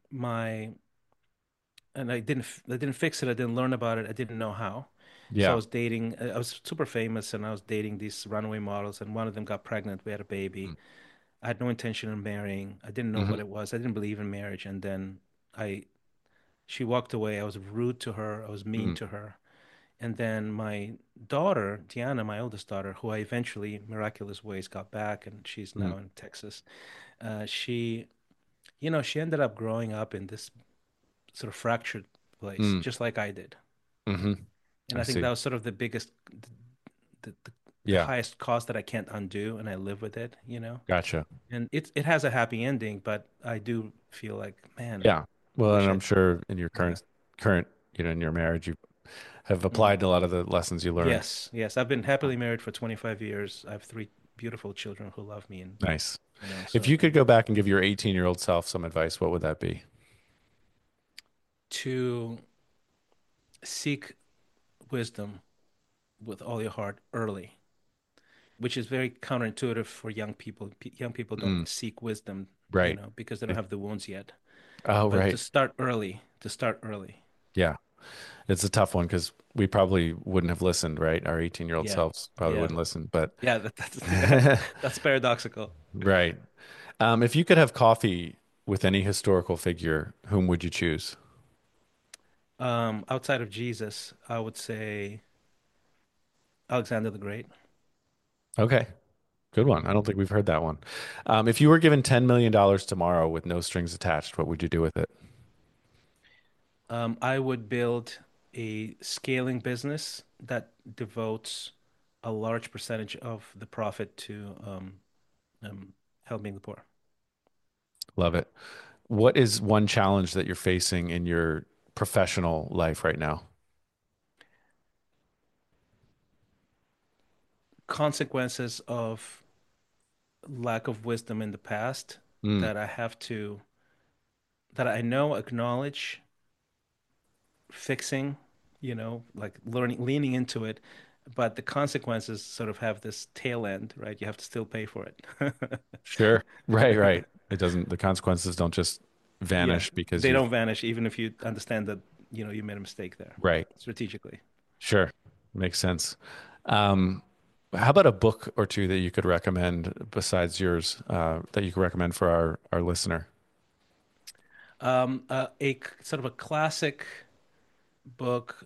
I didn't fix it. I didn't learn about it. I didn't know how. So I Yeah. was dating. I was super famous, and I was dating these runaway models, and one of them got pregnant. We had a baby. I had no intention of marrying. I didn't know what Hmm. it was. I didn't believe in marriage, and then I she walked away. I was rude to her. I was mean Hmm. to her. And then my daughter, Tiana, my oldest daughter, who I eventually, miraculous ways, got back, and she's Hmm. now in Texas. She ended up growing up in this sort of fractured place, Hmm. just like I did. Hmm. And I I think see. that was sort of the biggest, the Yeah. highest cost that I can't undo, and I live with it. Gotcha. And it has a happy ending, but I do feel like, man, Yeah. I Well, and wish I'm I'd, sure in your yeah, current, in your marriage, you have Mhm. applied a lot of the lessons you learned. Yes, yes. I've been happily married for 25 years. I have three beautiful children who love me, and Nice. If so you could go back and give your 18-year-old self some advice, what would that be? to seek wisdom with all your heart early, which is very counterintuitive for young people. Young people Mm, don't seek wisdom, right. because they don't have the wounds yet. Oh, But right. to start early. Yeah. It's a tough one because we probably wouldn't have listened, right? Our 18-year-old Yeah, selves probably yeah, wouldn't listen, but yeah. That's paradoxical. right. If you could have coffee with any historical figure, whom would you choose? Outside of Jesus, I would say Alexander the Great. Okay. Good one. I don't think we've heard that one. If you were given $10 million tomorrow with no strings attached, what would you do with it? I would build a scaling business that devotes a large percentage of the profit to helping the poor. Love it. What is one challenge that you're facing in your professional life right now? Consequences of lack of wisdom in the past Mm, that that I know, acknowledge, fixing, like leaning into it, but the consequences sort of have this tail end, right? You have to still pay for it. sure. Right, right. It doesn't, the consequences don't just Yeah, vanish because they you've, don't vanish even if you understand that, you made a mistake there right. strategically. Sure. Makes sense. Um, how about a book or two that you could recommend besides yours, that you could recommend for our listener? Sort of a classic book,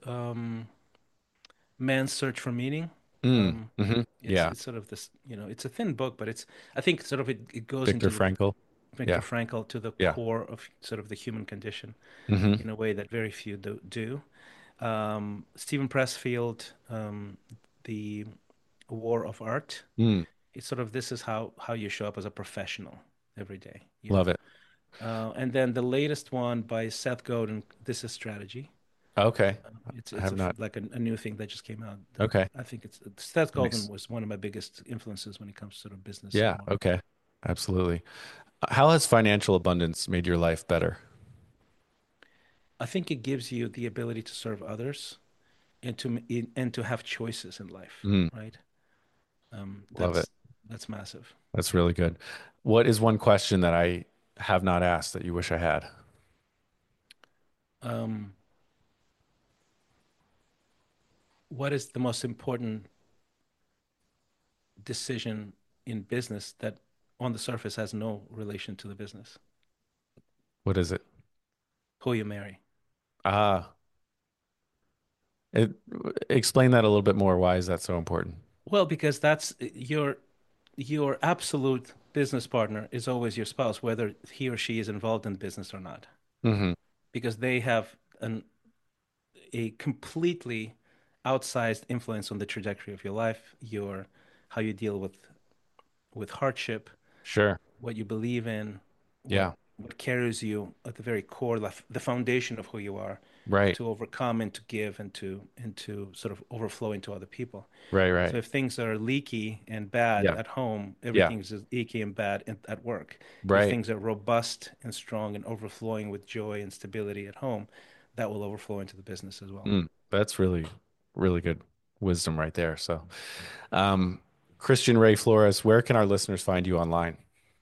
Man's Search for Meaning. Mm, Um, yeah. it's sort of this, it's a thin book, but I think sort of it goes Viktor into the Frankl. Viktor Yeah. Frankl to the Yeah. core of sort of the human condition hmm in a way that very few do. Stephen Pressfield, The War of Art. Mm, It's sort of this is how you show up as a professional every day, love it. And then the latest one by Seth Godin, This is Strategy. Okay. It's I it's have a, not. like a new thing that just came out. That Okay. I think it's Seth Godin Nice. was one of my biggest influences when it comes to sort of business and Yeah. marketing. Okay. Absolutely. How has financial abundance made your life better? I think it gives you the ability to serve others and to have choices in life, Mm, right? Um, love it. that's that's massive. That's really good. What is one question that I have not asked that you wish I had? Um, what is the most important decision in business that on the surface has no relation to the business? What is it? Who you marry. Ah, it, explain that a little bit more. Why is that so important? Well, because that's your absolute business partner is always your spouse, whether he or she is involved in business or not, hmm because they have a completely outsized influence on the trajectory of your life, your how you deal with hardship, Sure. what you believe in, what Yeah. what carries you at the very core, the foundation of who you are, Right. to overcome and to give and to sort of overflow into other people. Right. So Right. if things are leaky and bad Yeah. at home, Yeah. everything's just leaky and bad at work. If Right. things are robust and strong and overflowing with joy and stability at home, that will overflow into the business as well. That's really, really good wisdom right there. So, um, Christian Ray Flores, where can our listeners find you online?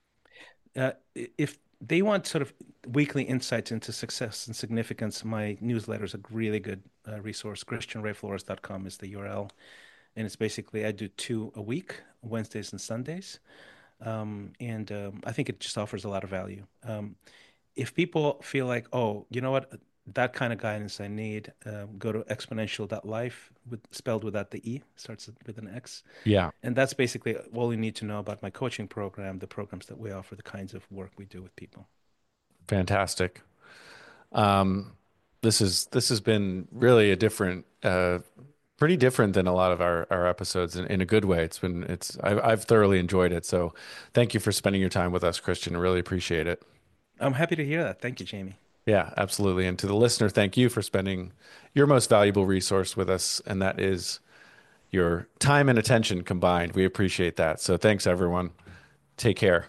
If they want sort of weekly insights into success and significance, my newsletter is a really good resource. ChristianRayFlores.com is the URL. And it's basically, I do two a week, Wednesdays and Sundays. And I think it just offers a lot of value. If people feel like, oh, you know what, that kind of guidance I need, go to exponential.life, spelled without the E, starts with an X. Yeah. And that's basically all you need to know about my coaching program, the programs that we offer, the kinds of work we do with people. Fantastic. Um, this has been really a different, pretty different than a lot of our episodes in a good way. I've thoroughly enjoyed it. So thank you for spending your time with us, Christian. I really appreciate it. I'm happy to hear that. Thank you, Jamie. Yeah, absolutely. And to the listener, thank you for spending your most valuable resource with us, and that is your time and attention combined. We appreciate that. So thanks, everyone. Take care.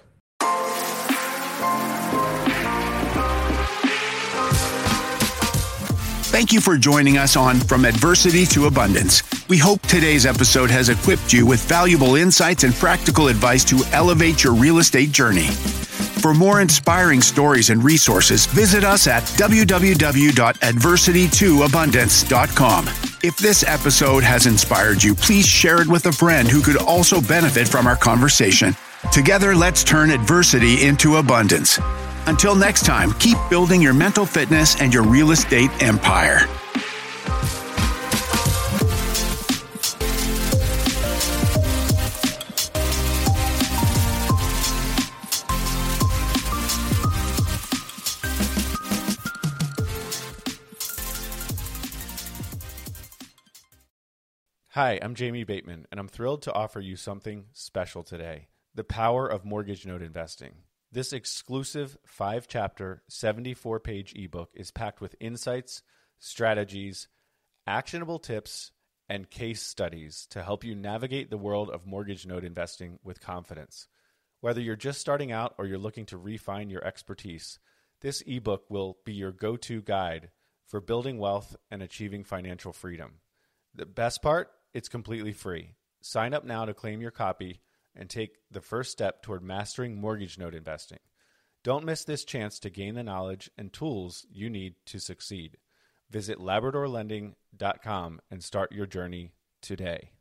Thank you for joining us on From Adversity to Abundance. We hope today's episode has equipped you with valuable insights and practical advice to elevate your real estate journey. For more inspiring stories and resources, visit us at www.adversitytoabundance.com. If this episode has inspired you, please share it with a friend who could also benefit from our conversation. Together, let's turn adversity into abundance. Until next time, keep building your mental fitness and your real estate empire. Hi, I'm Jamie Bateman, and I'm thrilled to offer you something special today: the power of mortgage note investing. This exclusive 5-chapter, 74-page ebook is packed with insights, strategies, actionable tips, and case studies to help you navigate the world of mortgage note investing with confidence. Whether you're just starting out or you're looking to refine your expertise, this ebook will be your go-to guide for building wealth and achieving financial freedom. The best part? It's completely free. Sign up now to claim your copy and take the first step toward mastering mortgage note investing. Don't miss this chance to gain the knowledge and tools you need to succeed. Visit LabradorLending.com and start your journey today.